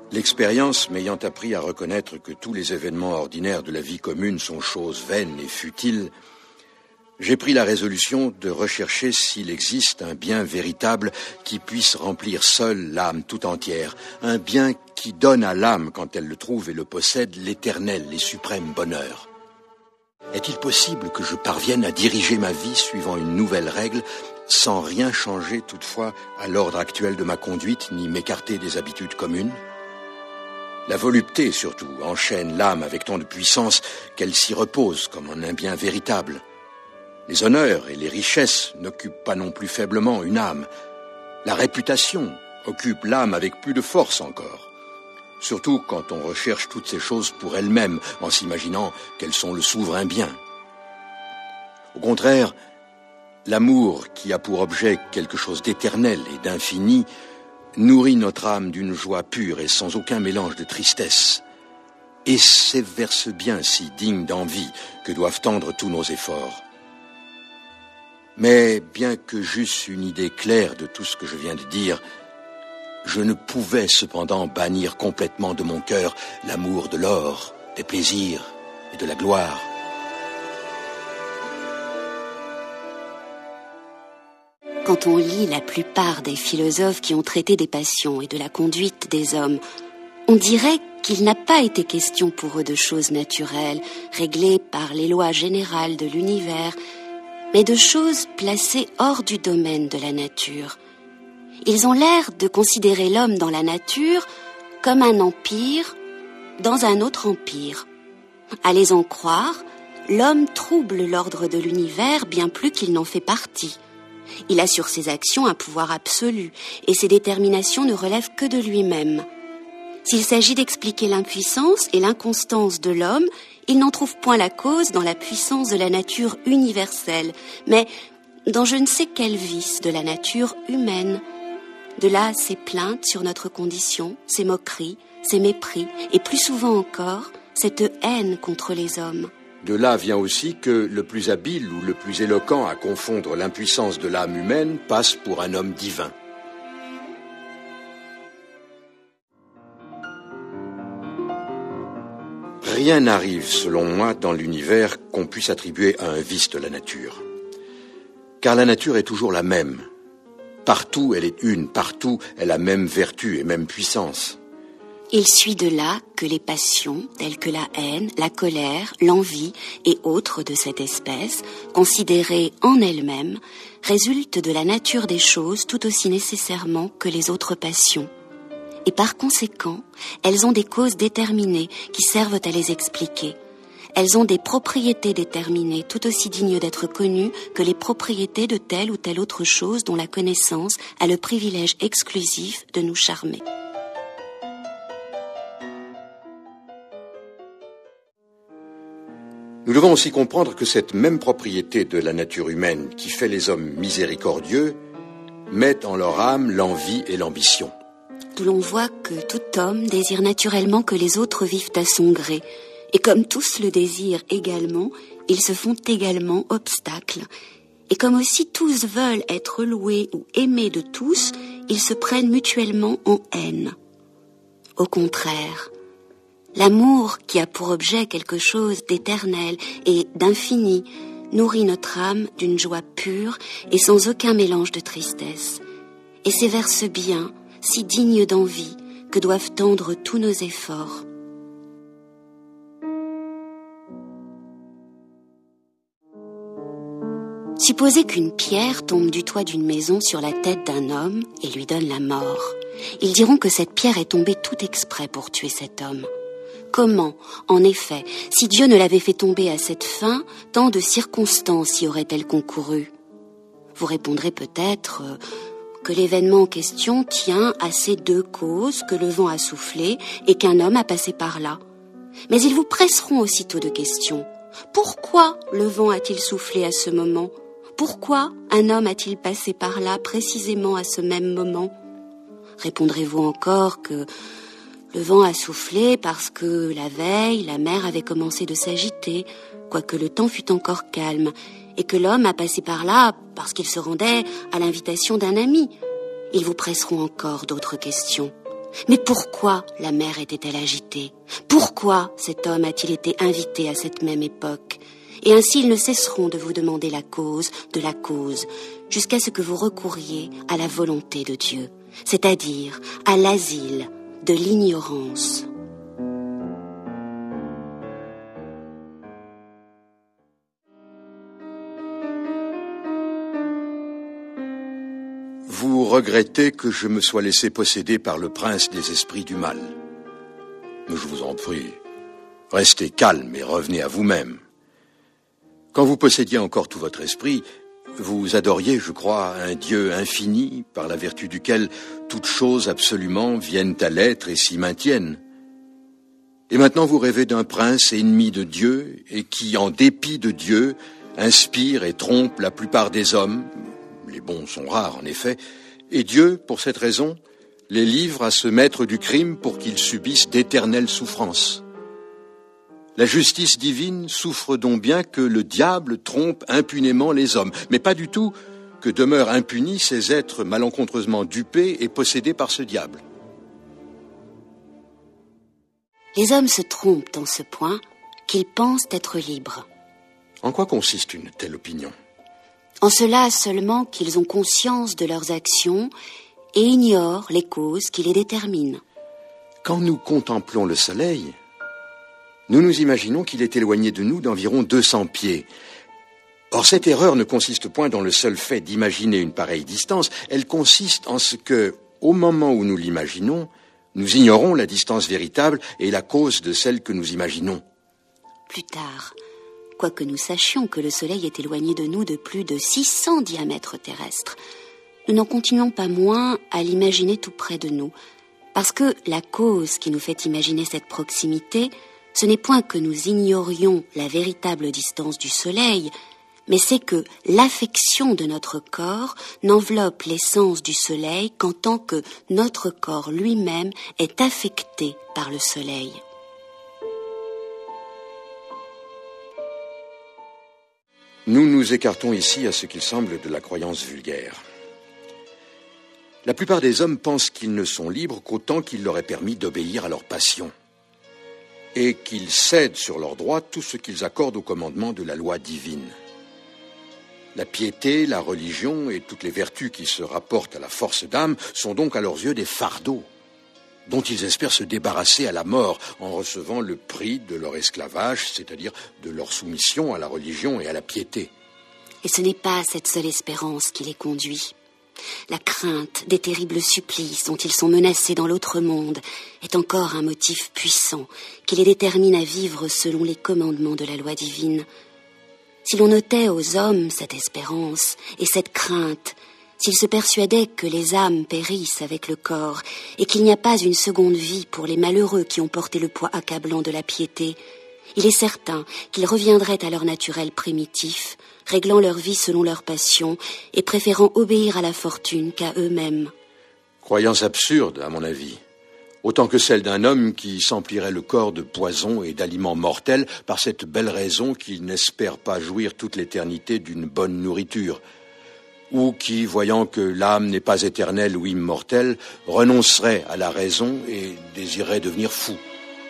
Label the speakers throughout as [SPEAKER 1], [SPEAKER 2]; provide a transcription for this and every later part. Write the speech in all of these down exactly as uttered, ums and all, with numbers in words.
[SPEAKER 1] L'expérience m'ayant appris à reconnaître que tous les événements ordinaires de la vie commune sont choses vaines et futiles, j'ai pris la résolution de rechercher s'il existe un bien véritable qui puisse remplir seul l'âme tout entière, un bien qui donne à l'âme, quand elle le trouve et le possède, l'éternel et suprême bonheur. Est-il possible que je parvienne à diriger ma vie suivant une nouvelle règle, sans rien changer toutefois à l'ordre actuel de ma conduite, ni m'écarter des habitudes communes ? La volupté, surtout, enchaîne l'âme avec tant de puissance qu'elle s'y repose comme en un bien véritable. Les honneurs et les richesses n'occupent pas non plus faiblement une âme. La réputation occupe l'âme avec plus de force encore. Surtout quand on recherche toutes ces choses pour elles-mêmes, en s'imaginant qu'elles sont le souverain bien. Au contraire, l'amour qui a pour objet quelque chose d'éternel et d'infini nourrit notre âme d'une joie pure et sans aucun mélange de tristesse. Et c'est vers ce bien si digne d'envie que doivent tendre tous nos efforts. Mais bien que j'eusse une idée claire de tout ce que je viens de dire, je ne pouvais cependant bannir complètement de mon cœur l'amour de l'or, des plaisirs et de la gloire.
[SPEAKER 2] Quand on lit la plupart des philosophes qui ont traité des passions et de la conduite des hommes, on dirait qu'il n'a pas été question pour eux de choses naturelles, réglées par les lois générales de l'univers, mais de choses placées hors du domaine de la nature. Ils ont l'air de considérer l'homme dans la nature comme un empire dans un autre empire. À les en croire, l'homme trouble l'ordre de l'univers bien plus qu'il n'en fait partie. Il a sur ses actions un pouvoir absolu, et ses déterminations ne relèvent que de lui-même. S'il s'agit d'expliquer l'impuissance et l'inconstance de l'homme, il n'en trouve point la cause dans la puissance de la nature universelle, mais dans je ne sais quel vice de la nature humaine. De là ses plaintes sur notre condition, ses moqueries, ses mépris, et plus souvent encore, cette haine contre les hommes.
[SPEAKER 1] De là vient aussi que le plus habile ou le plus éloquent à confondre l'impuissance de l'âme humaine passe pour un homme divin. Rien n'arrive, selon moi, dans l'univers qu'on puisse attribuer à un vice de la nature. Car la nature est toujours la même. Partout, elle est une. Partout, elle a même vertu et même puissance.
[SPEAKER 2] Il suit de là que les passions, telles que la haine, la colère, l'envie et autres de cette espèce, considérées en elles-mêmes, résultent de la nature des choses tout aussi nécessairement que les autres passions. Et par conséquent, elles ont des causes déterminées qui servent à les expliquer. Elles ont des propriétés déterminées tout aussi dignes d'être connues que les propriétés de telle ou telle autre chose dont la connaissance a le privilège exclusif de nous charmer.
[SPEAKER 1] Nous devons aussi comprendre que cette même propriété de la nature humaine qui fait les hommes miséricordieux met en leur âme l'envie et l'ambition.
[SPEAKER 2] D'où l'on voit que tout homme désire naturellement que les autres vivent à son gré. Et comme tous le désirent également, ils se font également obstacle. Et comme aussi tous veulent être loués ou aimés de tous, ils se prennent mutuellement en haine. Au contraire, l'amour qui a pour objet quelque chose d'éternel et d'infini nourrit notre âme d'une joie pure et sans aucun mélange de tristesse. Et c'est vers ce bien si digne d'envie que doivent tendre tous nos efforts. Supposez qu'une pierre tombe du toit d'une maison sur la tête d'un homme et lui donne la mort. Ils diront que cette pierre est tombée tout exprès pour tuer cet homme. Comment, en effet, si Dieu ne l'avait fait tomber à cette fin, tant de circonstances y auraient-elles concouru ? Vous répondrez peut-être euh, que l'événement en question tient à ces deux causes que le vent a soufflé et qu'un homme a passé par là. Mais ils vous presseront aussitôt de questions. Pourquoi le vent a-t-il soufflé à ce moment ? Pourquoi un homme a-t-il passé par là précisément à ce même moment ? Répondrez-vous encore que le vent a soufflé parce que la veille, la mer avait commencé de s'agiter, quoique le temps fût encore calme, et que l'homme a passé par là parce qu'il se rendait à l'invitation d'un ami. Ils vous presseront encore d'autres questions. Mais pourquoi la mer était-elle agitée? Pourquoi cet homme a-t-il été invité à cette même époque? Et ainsi ils ne cesseront de vous demander la cause de la cause, jusqu'à ce que vous recouriez à la volonté de Dieu, c'est-à-dire à l'asile de l'ignorance.
[SPEAKER 1] Vous regrettez que je me sois laissé posséder par le prince des esprits du mal. Mais je vous en prie, restez calme et revenez à vous-même. Quand vous possédiez encore tout votre esprit, vous adoriez, je crois, un Dieu infini, par la vertu duquel toutes choses absolument viennent à l'être et s'y maintiennent. Et maintenant vous rêvez d'un prince ennemi de Dieu et qui, en dépit de Dieu, inspire et trompe la plupart des hommes. Les bons sont rares, en effet, et Dieu, pour cette raison, les livre à ce maître du crime pour qu'ils subissent d'éternelles souffrances. La justice divine souffre donc bien que le diable trompe impunément les hommes, mais pas du tout que demeurent impunis ces êtres malencontreusement dupés et possédés par ce diable.
[SPEAKER 2] Les hommes se trompent en ce point qu'ils pensent être libres.
[SPEAKER 1] En quoi consiste une telle opinion ?
[SPEAKER 2] En cela seulement qu'ils ont conscience de leurs actions et ignorent les causes qui les déterminent.
[SPEAKER 1] Quand nous contemplons le soleil, nous nous imaginons qu'il est éloigné de nous d'environ deux cents pieds. Or, cette erreur ne consiste point dans le seul fait d'imaginer une pareille distance, elle consiste en ce que, au moment où nous l'imaginons, nous ignorons la distance véritable et la cause de celle que nous imaginons.
[SPEAKER 2] Plus tard, quoique nous sachions que le Soleil est éloigné de nous de plus de six cents diamètres terrestres, nous n'en continuons pas moins à l'imaginer tout près de nous, parce que la cause qui nous fait imaginer cette proximité, ce n'est point que nous ignorions la véritable distance du Soleil, mais c'est que l'affection de notre corps n'enveloppe l'essence du Soleil qu'en tant que notre corps lui-même est affecté par le Soleil.
[SPEAKER 1] Nous nous écartons ici à ce qu'il semble de la croyance vulgaire. La plupart des hommes pensent qu'ils ne sont libres qu'autant qu'il leur est permis d'obéir à leurs passions et qu'ils cèdent sur leurs droits tout ce qu'ils accordent au commandement de la loi divine. La piété, la religion et toutes les vertus qui se rapportent à la force d'âme sont donc à leurs yeux des fardeaux dont ils espèrent se débarrasser à la mort en recevant le prix de leur esclavage, c'est-à-dire de leur soumission à la religion et à la piété.
[SPEAKER 2] Et ce n'est pas cette seule espérance qui les conduit. La crainte des terribles supplices dont ils sont menacés dans l'autre monde est encore un motif puissant qui les détermine à vivre selon les commandements de la loi divine. Si l'on ôtait aux hommes cette espérance et cette crainte, s'ils se persuadaient que les âmes périssent avec le corps et qu'il n'y a pas une seconde vie pour les malheureux qui ont porté le poids accablant de la piété, il est certain qu'ils reviendraient à leur naturel primitif, réglant leur vie selon leurs passions et préférant obéir à la fortune qu'à eux-mêmes.
[SPEAKER 1] Croyance absurde, à mon avis, autant que celle d'un homme qui s'emplirait le corps de poison et d'aliments mortels par cette belle raison qu'il n'espère pas jouir toute l'éternité d'une bonne nourriture, ou qui, voyant que l'âme n'est pas éternelle ou immortelle, renoncerait à la raison et désirerait devenir fou.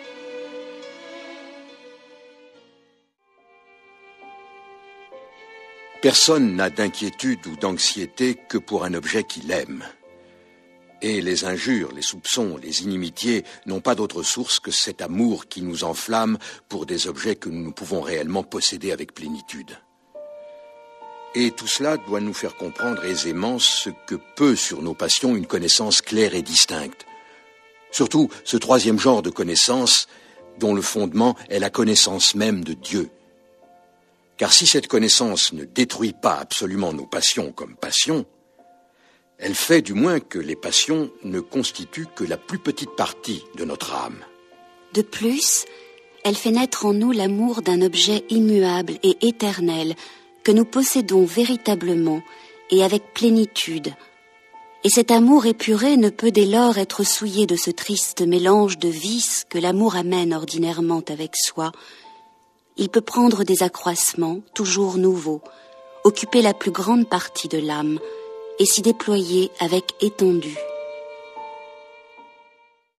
[SPEAKER 1] Personne n'a d'inquiétude ou d'anxiété que pour un objet qu'il aime. Et les injures, les soupçons, les inimitiés n'ont pas d'autre source que cet amour qui nous enflamme pour des objets que nous ne pouvons réellement posséder avec plénitude. Et tout cela doit nous faire comprendre aisément ce que peut sur nos passions une connaissance claire et distincte. Surtout ce troisième genre de connaissance dont le fondement est la connaissance même de Dieu. Car si cette connaissance ne détruit pas absolument nos passions comme passions, elle fait du moins que les passions ne constituent que la plus petite partie de notre âme.
[SPEAKER 2] De plus, elle fait naître en nous l'amour d'un objet immuable et éternel que nous possédons véritablement et avec plénitude. Et cet amour épuré ne peut dès lors être souillé de ce triste mélange de vices que l'amour amène ordinairement avec soi. Il peut prendre des accroissements toujours nouveaux, occuper la plus grande partie de l'âme et s'y déployer avec étendue